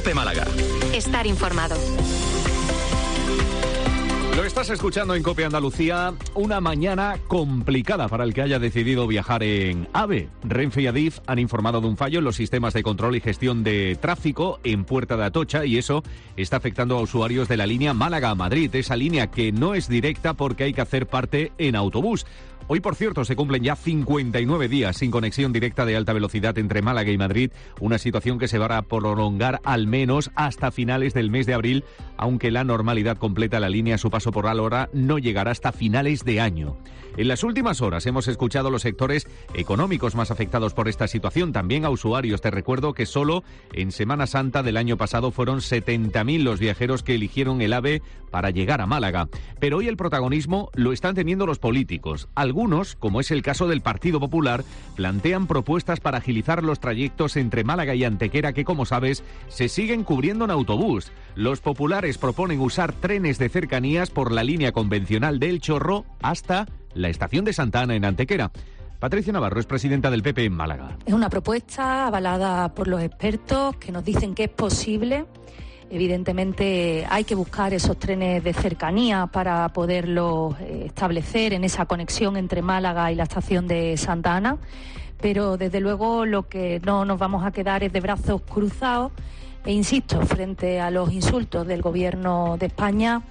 COPE Málaga. Estar informado. Lo estás escuchando en COPE Andalucía, una mañana complicada para el que haya decidido viajar en AVE. Renfe y Adif han informado de un fallo en los sistemas de control y gestión de tráfico en Puerta de Atocha y eso está afectando a usuarios de la línea Málaga-Madrid, esa línea que no es directa porque hay que hacer parte en autobús. Hoy, por cierto, se cumplen ya 59 días sin conexión directa de alta velocidad entre Málaga y Madrid, una situación que se va a prolongar al menos hasta finales del mes de abril, aunque la normalidad completa de la línea a su paso por Alhora no llegará hasta finales de año. En las últimas horas hemos escuchado a los sectores económicos más afectados por esta situación, también a usuarios. Te recuerdo que solo en Semana Santa del año pasado fueron 70.000 los viajeros que eligieron el AVE para llegar a Málaga. Pero hoy el protagonismo lo están teniendo los políticos. Algunos, como es el caso del Partido Popular, plantean propuestas para agilizar los trayectos entre Málaga y Antequera que, como sabes, se siguen cubriendo en autobús. Los populares proponen usar trenes de cercanías por la línea convencional del Chorro hasta la estación de Santa Ana en Antequera. Patricia Navarro es presidenta del PP en Málaga. Es una propuesta avalada por los expertos que nos dicen que es posible. Evidentemente hay que buscar esos trenes de cercanía para poderlos establecer en esa conexión entre Málaga y la estación de Santa Ana, pero desde luego lo que no nos vamos a quedar es de brazos cruzados e insisto, frente a los insultos del Gobierno de España,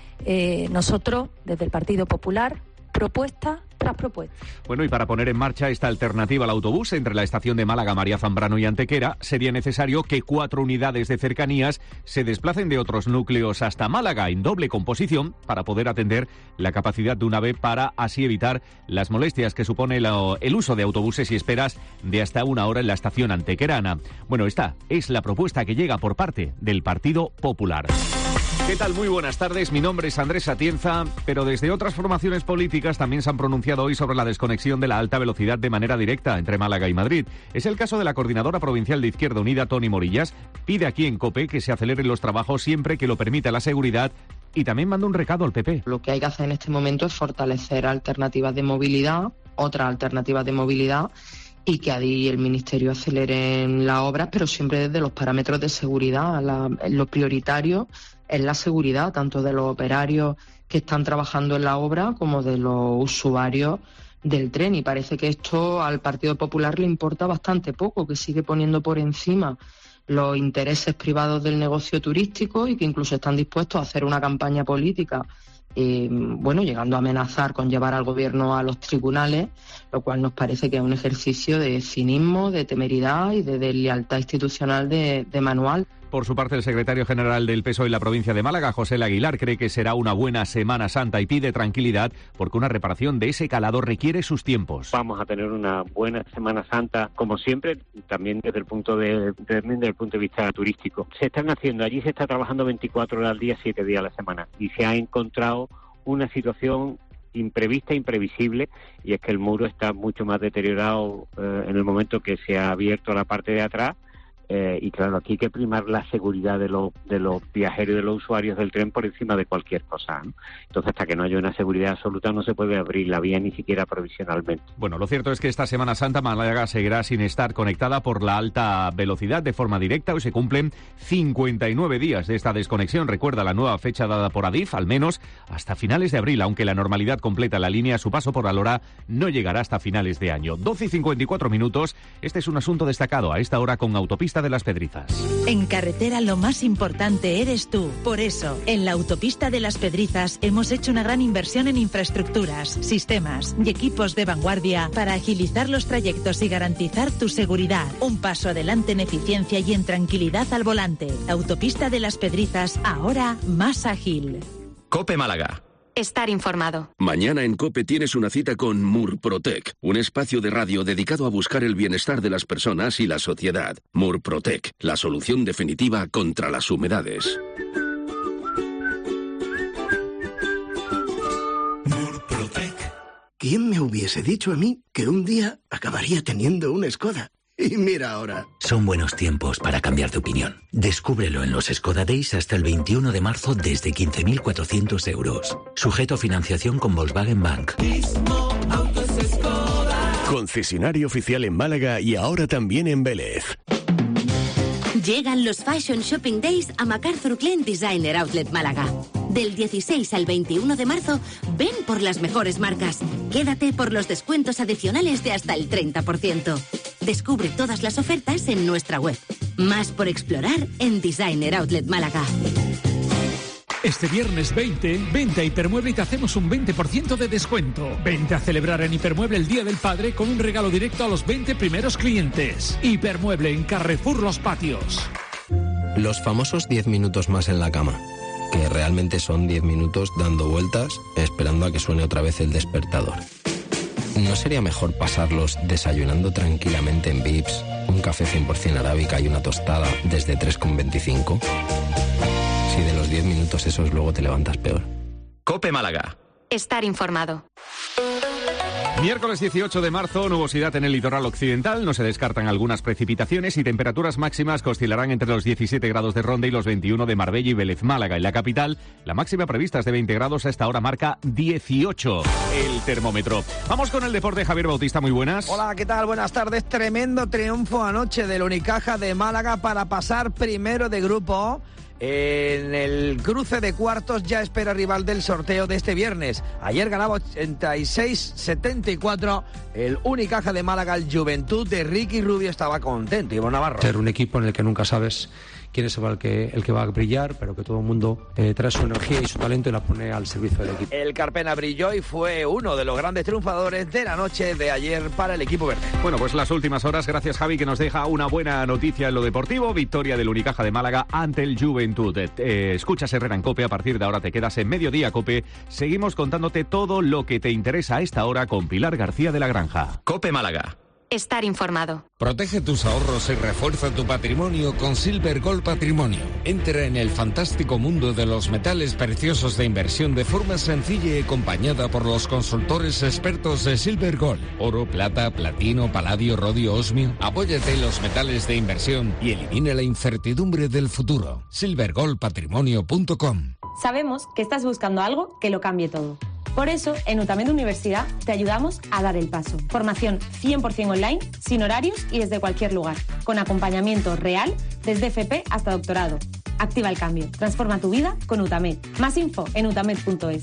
nosotros desde el Partido Popular, propuesta tras propuesta. Bueno, y para poner en marcha esta alternativa al autobús entre la estación de Málaga, María Zambrano y Antequera, sería necesario que 4 unidades de cercanías se desplacen de otros núcleos hasta Málaga en doble composición para poder atender la capacidad de un AVE, para así evitar las molestias que supone el uso de autobuses y esperas de hasta 1 hora en la estación antequerana. Bueno, esta es la propuesta que llega por parte del Partido Popular. ¿Qué tal? Muy buenas tardes. Mi nombre es Andrés Atienza, pero desde otras formaciones políticas también se han pronunciado hoy sobre la desconexión de la alta velocidad de manera directa entre Málaga y Madrid. Es el caso de la coordinadora provincial de Izquierda Unida, Toni Morillas. Pide aquí en COPE que se aceleren los trabajos siempre que lo permita la seguridad y también manda un recado al PP. Lo que hay que hacer en este momento es fortalecer alternativas de movilidad, otras alternativas de movilidad, y que Adif y el Ministerio aceleren las obras, pero siempre desde los parámetros de seguridad. Lo prioritario es la seguridad, tanto de los operarios que están trabajando en la obra como de los usuarios del tren. Y parece que esto al Partido Popular le importa bastante poco, que sigue poniendo por encima los intereses privados del negocio turístico y que incluso están dispuestos a hacer una campaña política, llegando a amenazar con llevar al gobierno a los tribunales, lo cual nos parece que es un ejercicio de cinismo, de temeridad y de deslealtad institucional de manual. Por su parte, el secretario general del PSOE en la provincia de Málaga, José Aguilar, cree que será una buena Semana Santa y pide tranquilidad porque una reparación de ese calado requiere sus tiempos. Vamos a tener una buena Semana Santa, como siempre, también desde el punto de vista turístico. Se está trabajando 24 horas al día, 7 días a la semana, y se ha encontrado una situación imprevista, imprevisible, y es que el muro está mucho más deteriorado en el momento que se ha abierto la parte de atrás. Y claro, aquí hay que primar la seguridad de los viajeros y de los usuarios del tren por encima de cualquier cosa, ¿no? Entonces, hasta que no haya una seguridad absoluta, no se puede abrir la vía ni siquiera provisionalmente. Bueno, lo cierto es que esta Semana Santa Málaga seguirá sin estar conectada por la alta velocidad de forma directa. Hoy se cumplen 59 días de esta desconexión. Recuerda la nueva fecha dada por Adif, al menos hasta finales de abril, aunque la normalidad completa la línea a su paso por Alhora no llegará hasta finales de año. 12:54. Este es un asunto destacado a esta hora con Autopista de las Pedrizas. En carretera lo más importante eres tú. Por eso, en la Autopista de las Pedrizas hemos hecho una gran inversión en infraestructuras, sistemas y equipos de vanguardia para agilizar los trayectos y garantizar tu seguridad. Un paso adelante en eficiencia y en tranquilidad al volante. Autopista de las Pedrizas, ahora más ágil. COPE Málaga. Estar informado. Mañana en COPE tienes una cita con Murprotec, un espacio de radio dedicado a buscar el bienestar de las personas y la sociedad. Murprotec, la solución definitiva contra las humedades. Murprotec. ¿Quién me hubiese dicho a mí que un día acabaría teniendo una Skoda? Y mira ahora. Son buenos tiempos para cambiar de opinión. Descúbrelo en los Skoda Days hasta el 21 de marzo desde 15.400 euros. Sujeto a financiación con Volkswagen Bank. Concesionario oficial en Málaga y ahora también en Vélez. Llegan los Fashion Shopping Days a MacArthur Glen Designer Outlet Málaga. Del 16 al 21 de marzo, ven por las mejores marcas. Quédate por los descuentos adicionales de hasta el 30%. Descubre todas las ofertas en nuestra web. Más por explorar en Designer Outlet Málaga. Este viernes 20, vente a Hipermueble y te hacemos un 20% de descuento. Vente a celebrar en Hipermueble el Día del Padre con un regalo directo a los 20 primeros clientes. Hipermueble en Carrefour Los Patios. Los famosos 10 minutos más en la cama, que realmente son 10 minutos dando vueltas, esperando a que suene otra vez el despertador. ¿No sería mejor pasarlos desayunando tranquilamente en Vips, un café 100% arábica y una tostada desde 3,25? Si de los 10 minutos esos luego te levantas peor. COPE Málaga. Estar informado. Miércoles 18 de marzo, nubosidad en el litoral occidental, no se descartan algunas precipitaciones y temperaturas máximas que oscilarán entre los 17 grados de Ronda y los 21 de Marbella y Vélez Málaga. En la capital, la máxima prevista es de 20 grados, a esta hora marca 18 el termómetro. Vamos con el deporte, Javier Bautista, muy buenas. Hola, ¿qué tal? Buenas tardes. Tremendo triunfo anoche del Unicaja de Málaga para pasar primero de grupo. En el cruce de cuartos ya espera rival del sorteo de este viernes. Ayer ganaba 86-74 el Unicaja de Málaga. El Juventud de Ricky Rubio estaba contento. Ivo Navarro. Ser un equipo en el que nunca sabes quién es el que va a brillar, pero que todo el mundo trae su energía y su talento y la pone al servicio del equipo. El Carpena brilló y fue uno de los grandes triunfadores de la noche de ayer para el equipo verde. Bueno, pues las últimas horas, gracias Javi, que nos deja una buena noticia en lo deportivo. Victoria del Unicaja de Málaga ante el Juventud. Escuchas Herrera en COPE, a partir de ahora te quedas en Mediodía COPE. Seguimos contándote todo lo que te interesa a esta hora con Pilar García de la Granja. COPE Málaga. Estar informado. Protege tus ahorros y refuerza tu patrimonio con Silver Gold Patrimonio. Entra en el fantástico mundo de los metales preciosos de inversión de forma sencilla y acompañada por los consultores expertos de Silver Gold. Oro, plata, platino, paladio, rodio, osmio. Apóyate en los metales de inversión y elimina la incertidumbre del futuro. silvergoldpatrimonio.com. Sabemos que estás buscando algo que lo cambie todo. Por eso, en UTAMED Universidad te ayudamos a dar el paso. Formación 100% online, sin horarios y desde cualquier lugar. Con acompañamiento real, desde FP hasta doctorado. Activa el cambio. Transforma tu vida con UTAMED. Más info en utamed.es.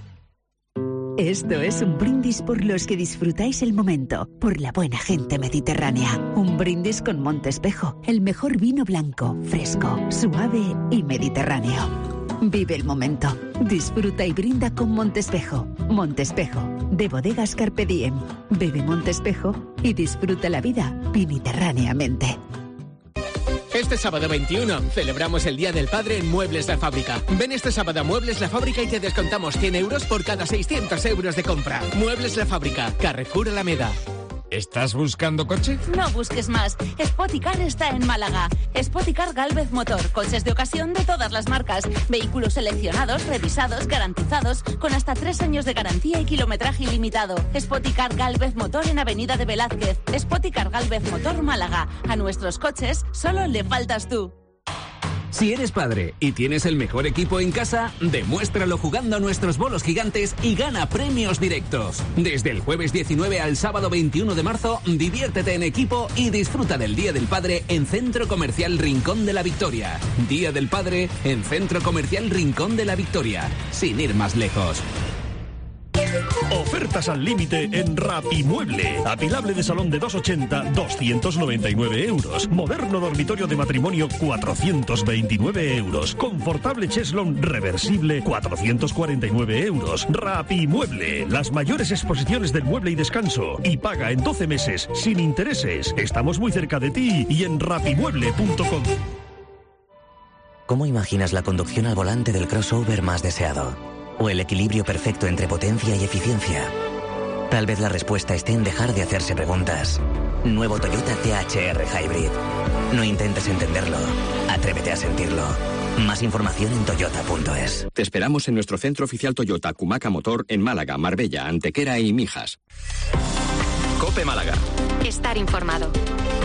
Esto es un brindis por los que disfrutáis el momento, por la buena gente mediterránea. Un brindis con Montespejo, el mejor vino blanco, fresco, suave y mediterráneo. Vive el momento. Disfruta y brinda con Montespejo. Montespejo, de Bodegas Carpe Diem. Bebe Montespejo y disfruta la vida mediterráneamente. Este sábado 21 celebramos el Día del Padre en Muebles La Fábrica. Ven este sábado a Muebles La Fábrica y te descontamos 100 euros por cada 600 euros de compra. Muebles La Fábrica, Carrefour Alameda. ¿Estás buscando coche? No busques más. Spoticar está en Málaga. Spoticar Gálvez Motor. Coches de ocasión de todas las marcas. Vehículos seleccionados, revisados, garantizados, con hasta 3 años de garantía y kilometraje ilimitado. Spoticar Gálvez Motor en Avenida de Velázquez. Spoticar Gálvez Motor Málaga. A nuestros coches solo le faltas tú. Si eres padre y tienes el mejor equipo en casa, demuéstralo jugando a nuestros bolos gigantes y gana premios directos. Desde el jueves 19 al sábado 21 de marzo, diviértete en equipo y disfruta del Día del Padre en Centro Comercial Rincón de la Victoria. Día del Padre en Centro Comercial Rincón de la Victoria. Sin ir más lejos. Ofertas al límite en Rapimueble. Apilable de salón de 2,80, 299 euros. Moderno dormitorio de matrimonio, 429 euros. Confortable cheslón reversible, 449 euros. Rapimueble, las mayores exposiciones del mueble y descanso. Y paga en 12 meses, sin intereses. Estamos muy cerca de ti y en rapimueble.com. ¿Cómo imaginas la conducción al volante del crossover más deseado? ¿O el equilibrio perfecto entre potencia y eficiencia? Tal vez la respuesta esté en dejar de hacerse preguntas. Nuevo Toyota THR Hybrid. No intentes entenderlo, atrévete a sentirlo. Más información en toyota.es. Te esperamos en nuestro centro oficial Toyota Cumaca Motor en Málaga, Marbella, Antequera y Mijas. COPE Málaga. Estar informado.